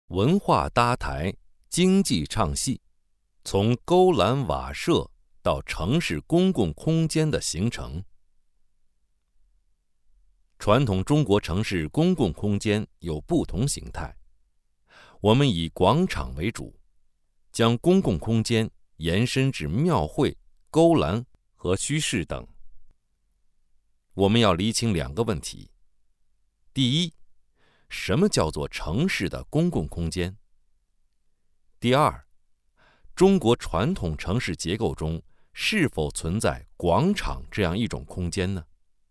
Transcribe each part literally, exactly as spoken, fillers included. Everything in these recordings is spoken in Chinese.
文化搭台，经济唱戏，从勾栏瓦舍到城市公共空间的形成。传统中国城市公共空间有不同形态，我们以广场为主，将公共空间延伸至庙会、勾栏和虚室等。我们要厘清两个问题：第一，什么叫做城市的公共空间？第二，中国传统城市结构中是否存在广场这样一种空间呢？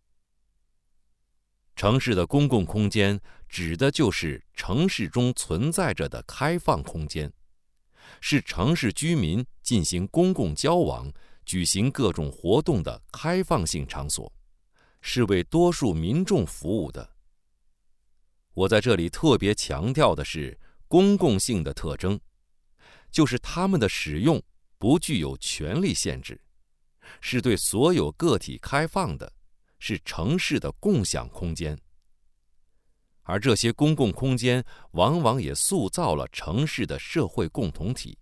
城市的公共空间指的就是城市中存在着的开放空间，是城市居民进行公共交往、举行各种活动的开放性场所，是为多数民众服务的。我在这里特别强调的是公共性的特征，就是它们的使用不具有权利限制，是对所有个体开放的，是城市的共享空间。而这些公共空间往往也塑造了城市的社会共同体。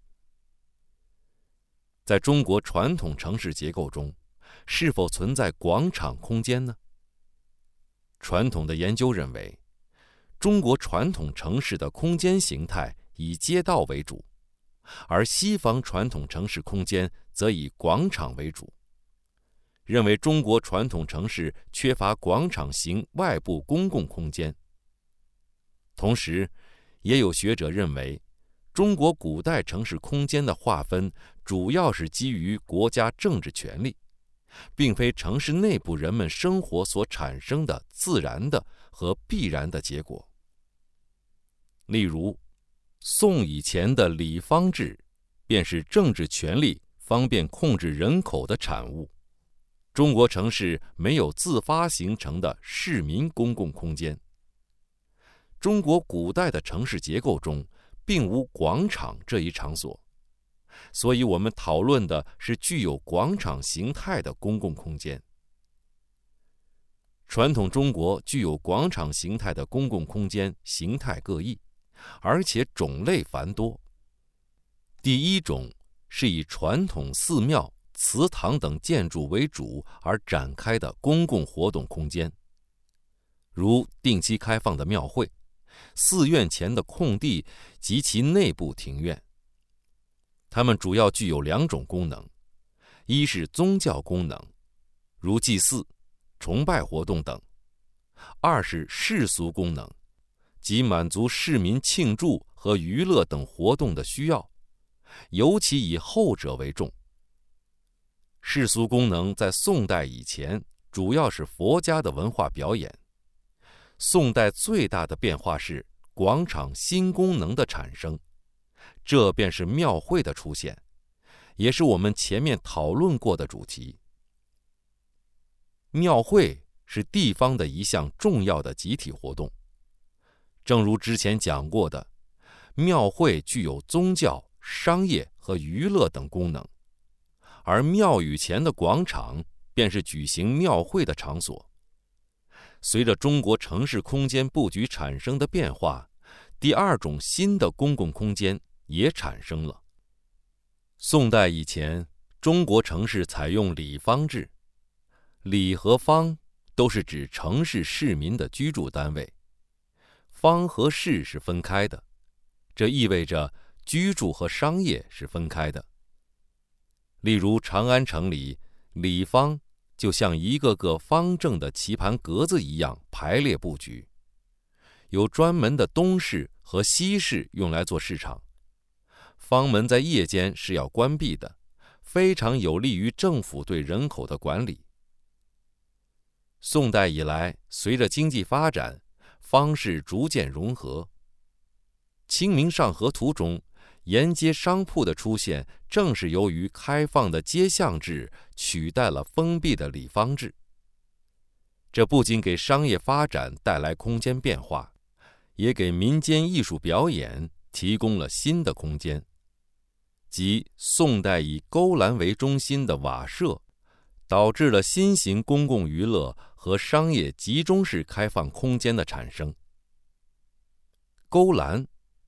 在中国传统城市结构中，是否存在广场空间呢？传统的研究认为，中国传统城市的空间形态以街道为主，而西方传统城市空间则以广场为主，认为中国传统城市缺乏广场型外部公共空间。同时，也有学者认为，中国古代城市空间的划分主要是基于国家政治权力，并非城市内部人们生活所产生的自然的和必然的结果。例如，宋以前的礼方制便是政治权力方便控制人口的产物。中国城市没有自发形成的市民公共空间。中国古代的城市结构中并无广场这一场所，所以我们讨论的是具有广场形态的公共空间。传统中国具有广场形态的公共空间形态各异，而且种类繁多。第一种是以传统寺庙、祠堂等建筑为主而展开的公共活动空间，如定期开放的庙会、寺院前的空地及其内部庭院。它们主要具有两种功能：一是宗教功能，如祭祀、崇拜活动等；二是世俗功能，即满足市民庆祝和娱乐等活动的需要，尤其以后者为重。世俗功能在宋代以前主要是佛家的文化表演。宋代最大的变化是广场新功能的产生，这便是庙会的出现，也是我们前面讨论过的主题。庙会是地方的一项重要的集体活动。正如之前讲过的，庙会具有宗教、商业和娱乐等功能，而庙宇前的广场便是举行庙会的场所。随着中国城市空间布局产生的变化，第二种新的公共空间也产生了。宋代以前，中国城市采用礼方制，礼和方都是指城市市民的居住单位，方和市是分开的，这意味着居住和商业是分开的。例如长安城里，礼方就像一个个方正的棋盘格子一样排列布局，有专门的东市和西市用来做市场。方门在夜间是要关闭的，非常有利于政府对人口的管理。宋代以来，随着经济发展，方式逐渐融合。清明上河图中，沿街商铺的出现，正是由于开放的街巷制取代了封闭的礼方制。这不仅给商业发展带来空间变化，也给民间艺术表演提供了新的空间。即宋代以勾栏为中心的瓦舍，导致了新型公共娱乐和商业集中式开放空间的产生。勾栏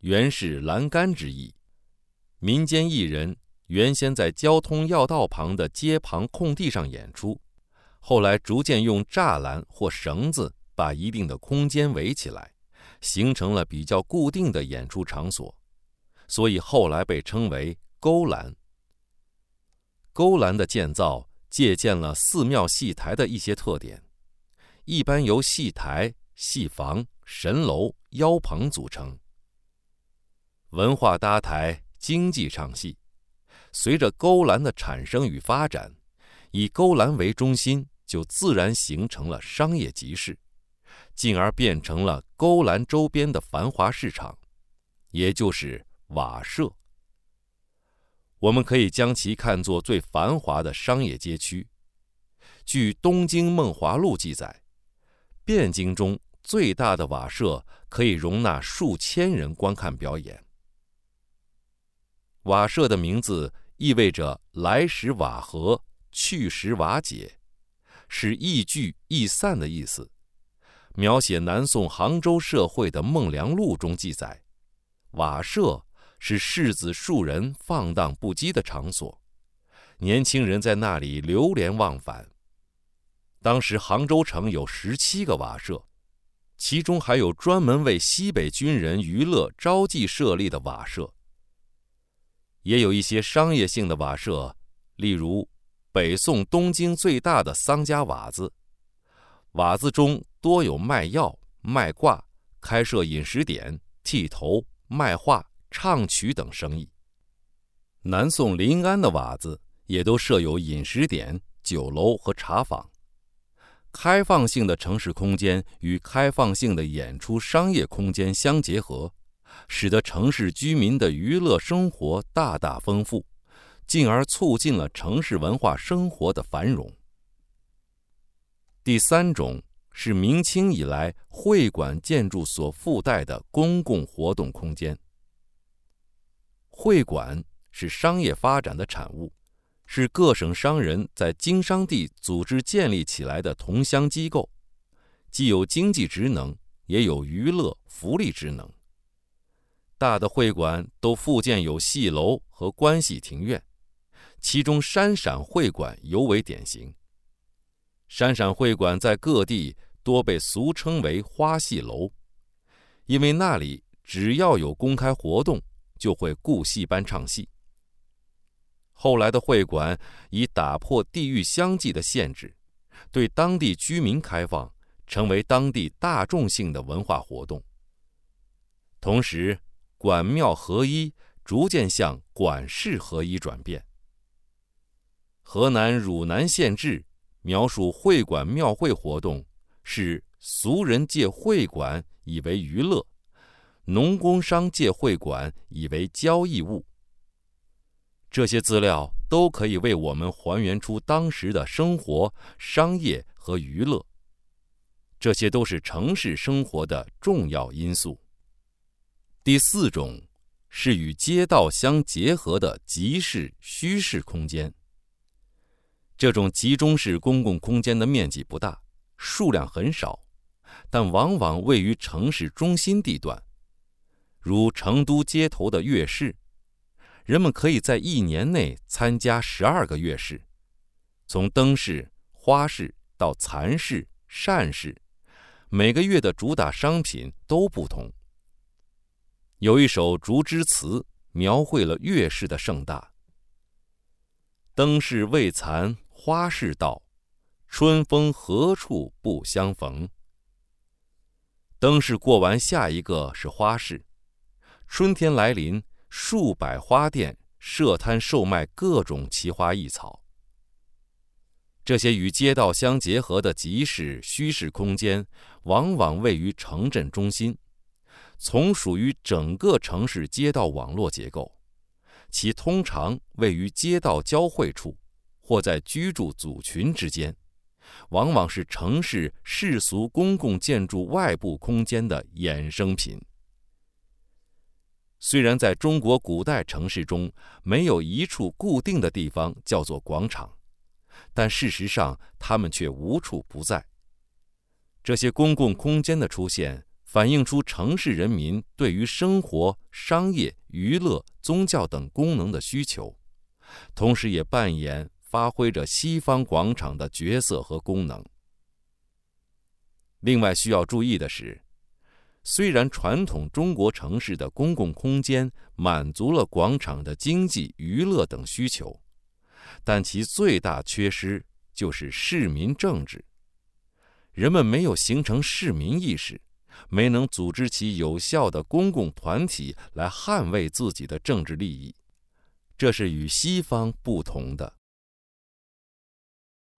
原是栏杆之意。民间艺人原先在交通要道旁的街旁空地上演出，后来逐渐用栅栏或绳子把一定的空间围起来，形成了比较固定的演出场所，所以后来被称为勾栏。勾栏的建造借鉴了寺庙戏台的一些特点，一般由戏台、戏房、神楼、腰棚组成。文化搭台，经济唱戏，随着勾栏的产生与发展，以勾栏为中心，就自然形成了商业集市，进而变成了勾栏周边的繁华市场，也就是瓦舍。我们可以将其看作最繁华的商业街区。据《东京梦华录》记载，汴京中最大的瓦舍可以容纳数千人观看表演。瓦舍的名字意味着来时瓦合，去时瓦解，是易聚易散的意思。描写南宋杭州社会的《梦良录》中记载，瓦舍是士子庶人放荡不羁的场所，年轻人在那里流连忘返。当时杭州城有十七个瓦舍，其中还有专门为西北军人娱乐招妓设立的瓦舍。也有一些商业性的瓦舍，例如北宋东京最大的桑家瓦子，瓦子中多有卖药、卖卦、开设饮食点、剃头、卖画、唱曲等生意。南宋临安的瓦子也都设有饮食点、酒楼和茶坊。开放性的城市空间与开放性的演出商业空间相结合，使得城市居民的娱乐生活大大丰富，进而促进了城市文化生活的繁荣。第三种是明清以来会馆建筑所附带的公共活动空间。会馆是商业发展的产物，是各省商人在经商地组织建立起来的同乡机构，既有经济职能，也有娱乐福利职能。大的会馆都附建有戏楼和关系庭院，其中山陕会馆尤为典型。山陕会馆在各地多被俗称为花戏楼，因为那里只要有公开活动，就会雇戏班唱戏。后来的会馆以打破地域相继的限制，对当地居民开放，成为当地大众性的文化活动。同时，馆庙合一逐渐向馆市合一转变。河南汝南县志描述会馆庙会活动是俗人借会馆以为娱乐，农工商借会馆以为交易物。这些资料都可以为我们还原出当时的生活、商业和娱乐，这些都是城市生活的重要因素。第四种是与街道相结合的集市、虚市空间。这种集中式公共空间的面积不大，数量很少，但往往位于城市中心地段，如成都街头的月市。人们可以在一年内参加十二个月市，从灯市、花市到蚕市、扇市，每个月的主打商品都不同。有一首竹枝词描绘了月市的盛大：灯市未残花市到，春风何处不相逢。灯市过完，下一个是花市。春天来临，数百花店设摊售卖各种奇花异草。这些与街道相结合的集市、虚市空间，往往位于城镇中心，从属于整个城市街道网络结构，其通常位于街道交汇处，或在居住组群之间，往往是城市世俗公共建筑外部空间的衍生品。虽然在中国古代城市中没有一处固定的地方叫做广场，但事实上它们却无处不在。这些公共空间的出现， 反映出城市人民对于生活、商业、娱乐、宗教等功能的需求，同时也扮演发挥着西方广场的角色和功能。另外需要注意的是，虽然传统中国城市的公共空间满足了广场的经济、娱乐等需求，但其最大缺失就是市民政治。人们没有形成市民意识，没能组织起有效的公共团体来捍卫自己的政治利益，这是与西方不同的。